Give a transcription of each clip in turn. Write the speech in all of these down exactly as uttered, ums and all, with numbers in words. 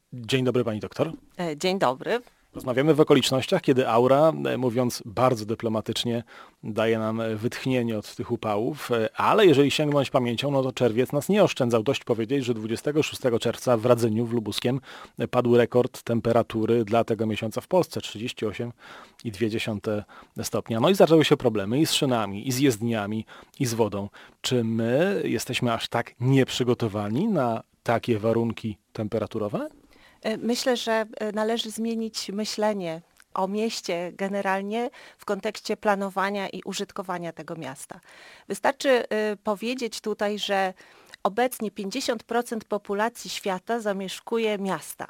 Dzień dobry, pani doktor. E, Dzień dobry. Rozmawiamy w okolicznościach, kiedy aura, e, mówiąc bardzo dyplomatycznie, daje nam e, wytchnienie od tych upałów, e, ale jeżeli sięgnąć pamięcią, no to czerwiec nas nie oszczędzał. Dość powiedzieć, że dwudziestego szóstego czerwca w Radzyniu, w Lubuskiem, e, padł rekord temperatury dla tego miesiąca w Polsce, trzydzieści osiem przecinek dwa stopnia. No i zaczęły się problemy i z szynami, i z jezdniami, i z wodą. Czy my jesteśmy aż tak nieprzygotowani na takie warunki temperaturowe? E, Myślę, że e, należy zmienić myślenie o mieście generalnie w kontekście planowania i użytkowania tego miasta. Wystarczy e, powiedzieć tutaj, że obecnie pięćdziesiąt procent populacji świata zamieszkuje miasta,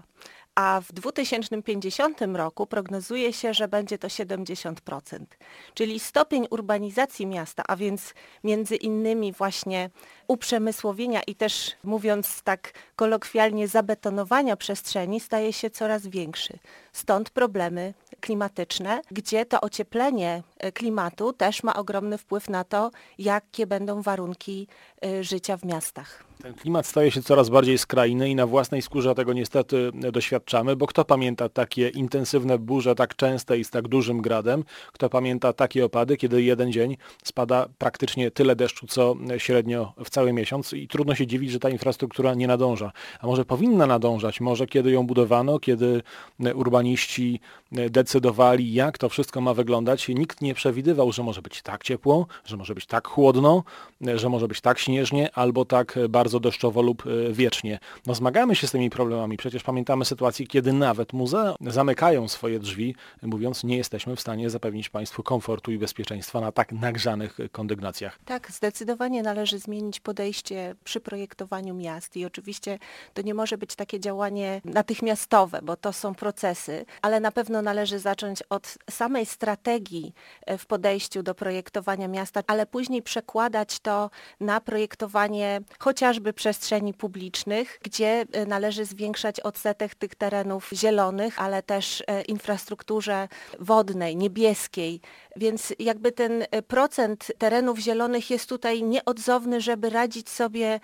a w dwa tysiące pięćdziesiątym roku prognozuje się, że będzie to siedemdziesiąt procent. Czyli stopień urbanizacji miasta, a więc między innymi właśnie uprzemysłowienia i też, mówiąc tak kolokwialnie, zabetonowania przestrzeni staje się coraz większy. Stąd problemy klimatyczne, gdzie to ocieplenie klimatu też ma ogromny wpływ na to, jakie będą warunki y, życia w miastach. Ten klimat staje się coraz bardziej skrajny i na własnej skórze tego niestety doświadczamy, bo kto pamięta takie intensywne burze tak częste i z tak dużym gradem? Kto pamięta takie opady, kiedy jeden dzień spada praktycznie tyle deszczu, co średnio w cały miesiąc i trudno się dziwić, że ta infrastruktura nie nadąża. A może powinna nadążać? Może kiedy ją budowano, kiedy urbaniści decydowali, jak to wszystko ma wyglądać, nikt nie przewidywał, że może być tak ciepło, że może być tak chłodno, że może być tak śnieżnie albo tak bardzo bardzo deszczowo lub wiecznie. No zmagamy się z tymi problemami. Przecież pamiętamy sytuację, kiedy nawet muzea zamykają swoje drzwi, mówiąc, nie jesteśmy w stanie zapewnić Państwu komfortu i bezpieczeństwa na tak nagrzanych kondygnacjach. Tak, zdecydowanie należy zmienić podejście przy projektowaniu miast i oczywiście to nie może być takie działanie natychmiastowe, bo to są procesy, ale na pewno należy zacząć od samej strategii w podejściu do projektowania miasta, ale później przekładać to na projektowanie chociażby przestrzeni publicznych, gdzie należy zwiększać odsetek tych terenów zielonych, ale też infrastrukturze wodnej, niebieskiej. Więc jakby ten procent terenów zielonych jest tutaj nieodzowny, żeby radzić sobie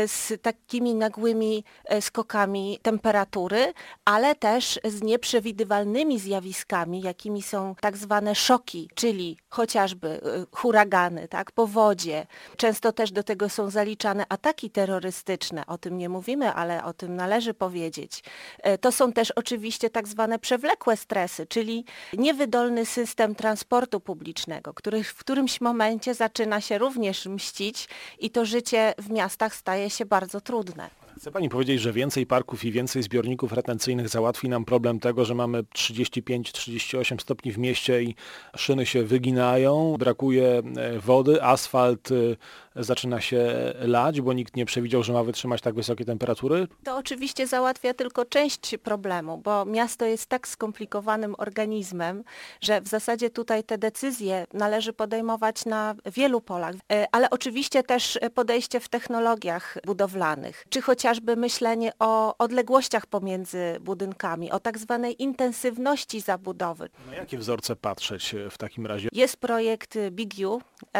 z takimi nagłymi skokami temperatury, ale też z nieprzewidywalnymi zjawiskami, jakimi są tak zwane szoki, czyli chociażby huragany, tak, powodzie. Często też do tego są zaliczane ataki terrorystyczne. O tym nie mówimy, ale o tym należy powiedzieć. To są też oczywiście tak zwane przewlekłe stresy, czyli niewydolny system transportu publicznego, który w którymś momencie zaczyna się również mścić i to życie w miastach staje się bardzo trudne. Chce pani powiedzieć, że więcej parków i więcej zbiorników retencyjnych załatwi nam problem tego, że mamy trzydzieści pięć trzydzieści osiem stopni w mieście i szyny się wyginają, brakuje wody, asfalt zaczyna się lać, bo nikt nie przewidział, że ma wytrzymać tak wysokie temperatury? To oczywiście załatwia tylko część problemu, bo miasto jest tak skomplikowanym organizmem, że w zasadzie tutaj te decyzje należy podejmować na wielu polach, ale oczywiście też podejście w technologiach budowlanych, czy chociażby myślenie o odległościach pomiędzy budynkami, o tak zwanej intensywności zabudowy. Na jakie wzorce patrzeć w takim razie? Jest projekt Big U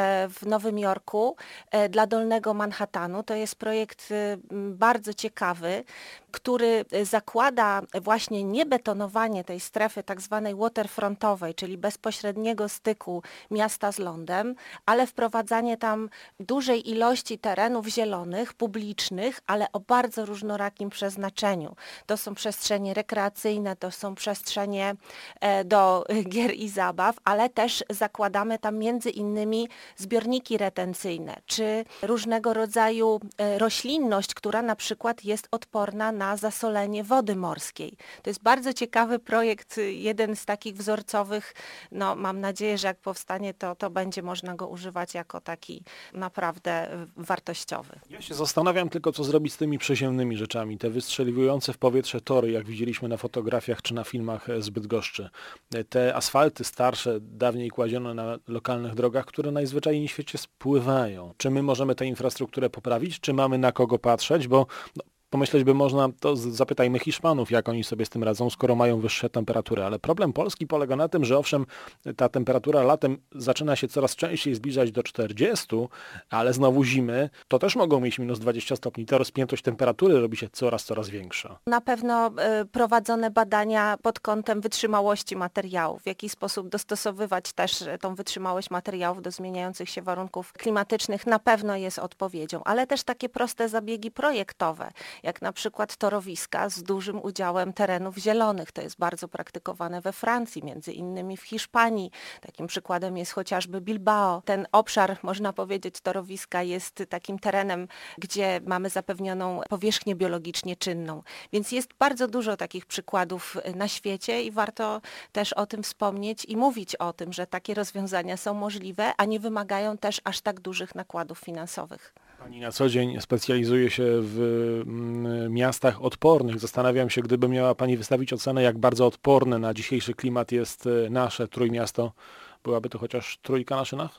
w Nowym Jorku dla Dolnego Manhattanu. To jest projekt bardzo ciekawy, który zakłada właśnie niebetonowanie tej strefy tak zwanej waterfrontowej, czyli bezpośredniego styku miasta z lądem, ale wprowadzanie tam dużej ilości terenów zielonych, publicznych, ale o bardzo różnorakim przeznaczeniu. To są przestrzenie rekreacyjne, to są przestrzenie do gier i zabaw, ale też zakładamy tam między innymi zbiorniki retencyjne, czy różnego rodzaju roślinność, która na przykład jest odporna na zasolenie wody morskiej. To jest bardzo ciekawy projekt, jeden z takich wzorcowych. No, mam nadzieję, że jak powstanie, to, to będzie można go używać jako taki naprawdę wartościowy. Ja się zastanawiam tylko, co zrobić z tymi przyziemnymi rzeczami. Te wystrzeliwujące w powietrze tory, jak widzieliśmy na fotografiach czy na filmach z Bydgoszczy. Te asfalty starsze, dawniej kładzione na lokalnych drogach, które najzwyczajniej w świecie spływają. Czy my możemy tę infrastrukturę poprawić? Czy mamy na kogo patrzeć? Bo no, Pomyśleć by można, to z- zapytajmy Hiszpanów, jak oni sobie z tym radzą, skoro mają wyższe temperatury. Ale problem Polski polega na tym, że owszem, ta temperatura latem zaczyna się coraz częściej zbliżać do czterdziestu, ale znowu zimy to też mogą mieć minus dwadzieścia stopni. Ta rozpiętość temperatury robi się coraz, coraz większa. Na pewno y, prowadzone badania pod kątem wytrzymałości materiałów, w jaki sposób dostosowywać też y, tą wytrzymałość materiałów do zmieniających się warunków klimatycznych na pewno jest odpowiedzią, ale też takie proste zabiegi projektowe, jak na przykład torowiska z dużym udziałem terenów zielonych. To jest bardzo praktykowane we Francji, między innymi w Hiszpanii. Takim przykładem jest chociażby Bilbao. Ten obszar, można powiedzieć, torowiska jest takim terenem, gdzie mamy zapewnioną powierzchnię biologicznie czynną. Więc jest bardzo dużo takich przykładów na świecie i warto też o tym wspomnieć i mówić o tym, że takie rozwiązania są możliwe, a nie wymagają też aż tak dużych nakładów finansowych. Pani na co dzień specjalizuje się w mm, miastach odpornych. Zastanawiam się, gdyby miała Pani wystawić ocenę, jak bardzo odporne na dzisiejszy klimat jest e, nasze Trójmiasto, byłaby to chociaż trójka na szynach?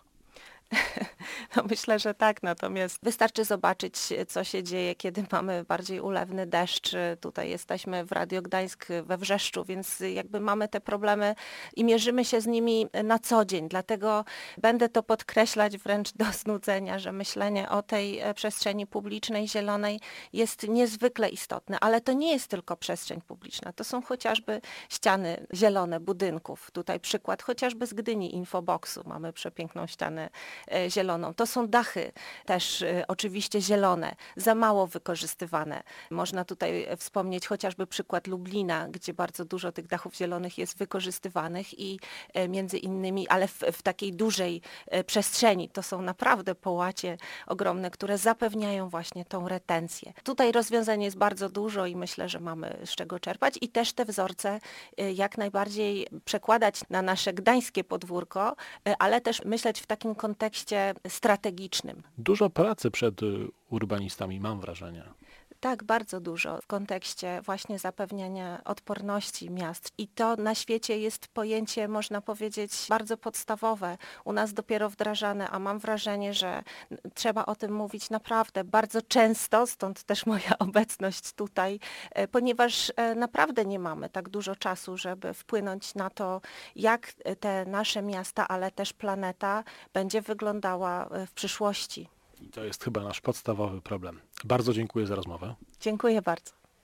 No myślę, że tak, natomiast wystarczy zobaczyć, co się dzieje, kiedy mamy bardziej ulewny deszcz. Tutaj jesteśmy w Radio Gdańsk we Wrzeszczu, więc jakby mamy te problemy i mierzymy się z nimi na co dzień. Dlatego będę to podkreślać wręcz do znudzenia, że myślenie o tej przestrzeni publicznej, zielonej jest niezwykle istotne, ale to nie jest tylko przestrzeń publiczna. To są chociażby ściany zielone budynków. Tutaj przykład chociażby z Gdyni, Infoboxu. Mamy przepiękną ścianę e, zieloną. To są dachy też e, oczywiście zielone, za mało wykorzystywane. Można tutaj wspomnieć chociażby przykład Lublina, gdzie bardzo dużo tych dachów zielonych jest wykorzystywanych i e, między innymi, ale w, w takiej dużej e, przestrzeni. To są naprawdę połacie ogromne, które zapewniają właśnie tą retencję. Tutaj rozwiązań jest bardzo dużo i myślę, że mamy z czego czerpać i też te wzorce e, jak najbardziej przekładać na nasze gdańskie podwórko, e, ale też myśleć w takim kontekście strategicznym. Dużo pracy przed y, urbanistami, mam wrażenie. Tak, bardzo dużo w kontekście właśnie zapewniania odporności miast. I to na świecie jest pojęcie, można powiedzieć, bardzo podstawowe. U nas dopiero wdrażane, a mam wrażenie, że trzeba o tym mówić naprawdę bardzo często, stąd też moja obecność tutaj, e, ponieważ e, naprawdę nie mamy tak dużo czasu, żeby wpłynąć na to, jak te nasze miasta, ale też planeta będzie wyglądała e, w przyszłości. I to jest chyba nasz podstawowy problem. Bardzo dziękuję za rozmowę. Dziękuję bardzo.